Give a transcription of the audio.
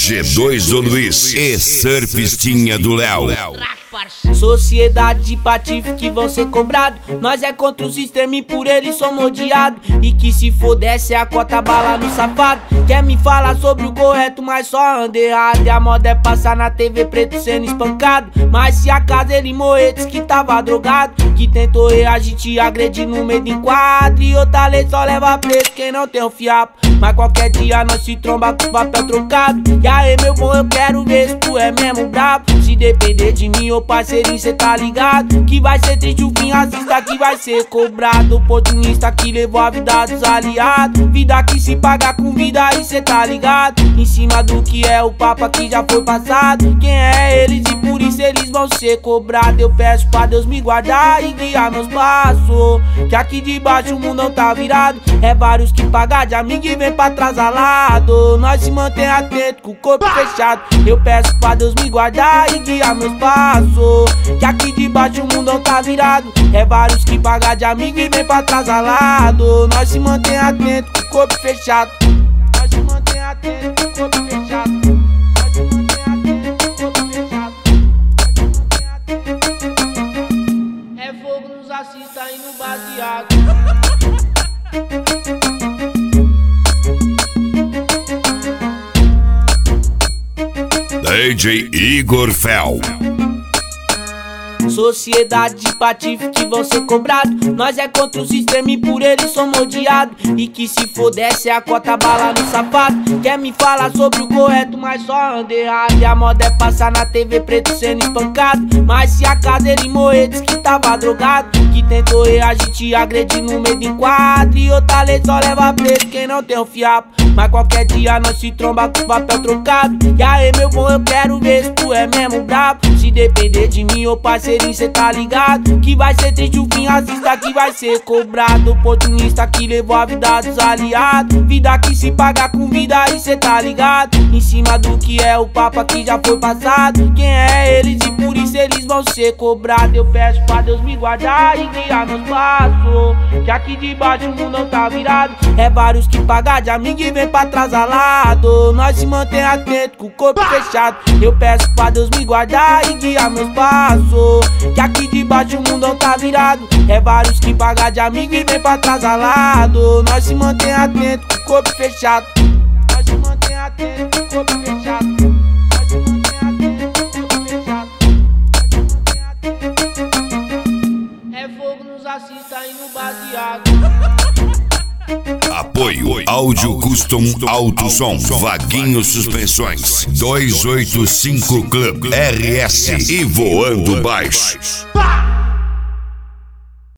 G2 do Luiz e Surfistinha do Léo. Sociedade de patife que vão ser cobrados. Nós é contra o sistema e por ele somos odiados. E que se for desce a cota bala no safado. Quer me falar sobre o correto, mas só anda errado. E a moda é passar na TV preto sendo espancado. Mas se acaso ele morrer, diz que tava drogado. Que tentou reagir, te agredir no meio de enquadro. E outra lei só leva preso quem não tem um fiapo. Mas qualquer dia nós se tromba com papel trocado. E aí meu bom, eu quero ver se tu é mesmo brabo. Se depender de mim, ô parceirinho, cê tá ligado que vai ser triste o fim, racista que vai ser cobrado. Oportunista que levou a vida dos aliados. Vida que se paga com vida e cê tá ligado. Em cima do que é o papo que já foi passado. Quem é eles e por isso eles vão ser cobrados. Eu peço pra Deus me guardar e guiar meus passos. Que aqui de baixo o mundão tá virado. É vários que pagam de amigo e vem pra trás alado. Nós se mantém atento com o corpo fechado. Eu peço pra Deus me guardar e guiar meus passos. Que aqui de baixo o mundão tá virado. É vários que pagam de amigo e vem pra trás alado. Nós se mantém atento com o corpo fechado. Nós se mantém atento com o corpo fechado. Nós se mantém atento com o corpo fechado. É fogo nos assista e no baseado. DJ Igor Fel. Sociedade de patife que vão ser cobrados. Nós é contra o sistema e por ele somos odiados. E que se for desce a cota bala no sapato. Quer me falar sobre o correto, mas só anda errado. E a moda é passar na TV preto sendo espancado. Mas se acaso ele morrer, diz que tava drogado. Que tentou reagir, te agredir no meio de enquadro. E outra lei só leva preso quem não tem um fiapo. Mas qualquer dia nós se tromba com papel trocado. E aí meu bom, eu quero ver se tu é mesmo brabo. Se depender de mim, ô parceirinho, cê tá ligado que vai ser triste o fim, racista que vai ser cobrado. Oportunista que levou a vida dos aliados. Vida que se paga com vida e cê tá ligado. Em cima do que é o papo que já foi passado. Quem é eles e por isso eles vão ser cobrados. Eu peço pra Deus me guardar e guiar meus passos. Que aqui de baixo o mundo não tá virado. É vários que pagam de amigo e vem pra trás alado. Nós se mantém atento com o corpo fechado. Eu peço pra Deus me guardar e guiar meus passos. Que aqui de baixo o mundão tá virado. É vários que pagam de amigo e vem pra trás alado. Nós se mantém atento com o corpo fechado. Nós se mantém atento com o corpo fechado. Nós se mantém atento com o corpo fechado. É fogo nos assista e no baseado. Apoio Áudio Custom Alto Som, Vaguinho Suspensões, 285 Club RS e Voando Baixo.